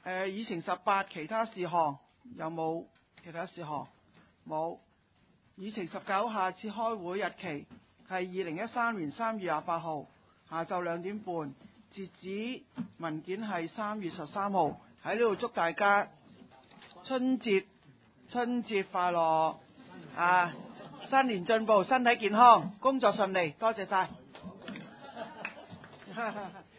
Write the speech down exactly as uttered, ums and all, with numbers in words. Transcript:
誒議程十八其他事項有冇其他事項？冇。議程十九下次開會日期係二零一三年三月廿八號下晝兩點半，截止文件係三月十三號。喺呢度祝大家春節春節快樂啊！新年進步，身體健康，工作順利，多謝晒。